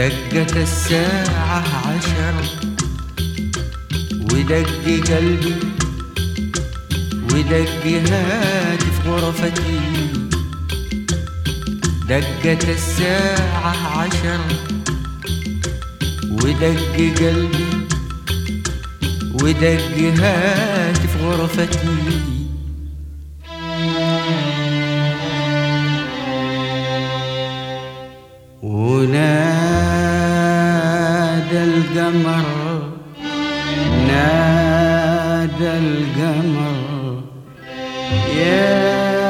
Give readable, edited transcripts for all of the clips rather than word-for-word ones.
دقت الساعة 10 ودق قلبي ودق هاتف غرفتي. دقت الساعة 10 ودق قلبي ودق هاتف غرفتي. ونادى القمر نادى القمر يا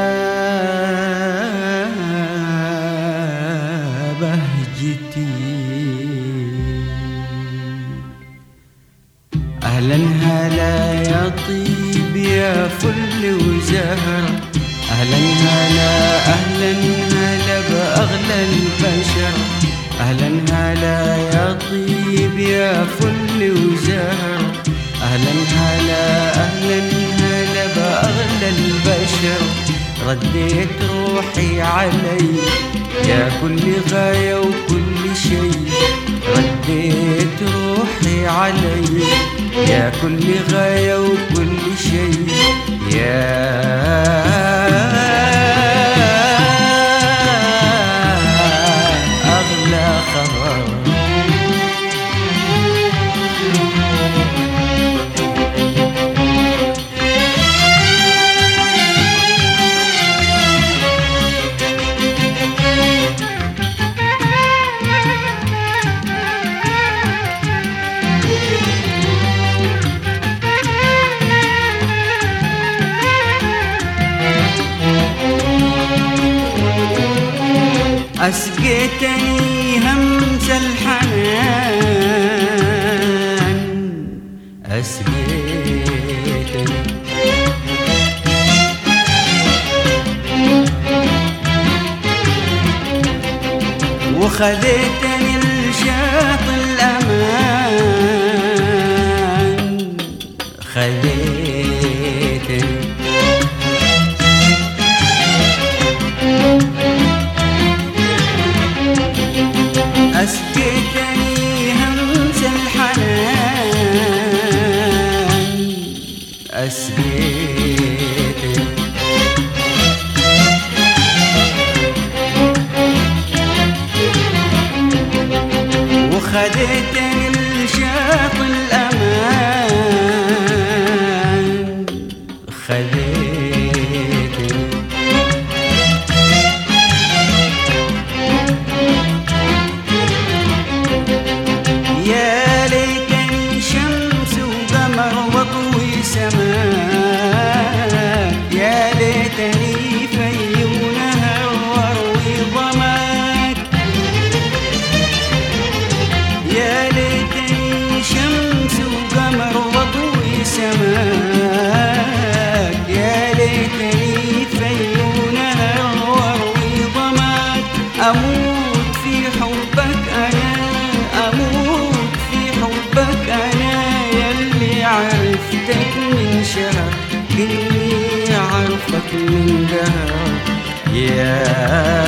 بهجتي. أهلا هلا يا طيب يا فل وزهرة. أهلا هلا أهلا هلا بأغلى البشر. أهلا هلا يا طيب يا فل وزهرة. أهلا هلا أهلا هلا بأغلى البشر. رديت روحي علي يا كل غاية وكل شيء. رديت روحي علي يا كل غاية وكل شيء. يا أغلى خبر. أسقيتني همس الحنان. أسقيتني وخذيتني لشاط الأمان. خذيتني أسقيتني همس الحنان. أسقيتني وخذيتني لشاط الأمان. خذيتني يا ليتني شمس وقمر وضوي سماء. يا ليتني في ونهر واروي ظماك. يا ليتني شمس وقمر وضوي سماك. يا ليتني في ونهر واروي ظماك. أموت في حبك أنا أموت في حبك أنا يلي عرفتك من شهر إني عرفك من دهر. يا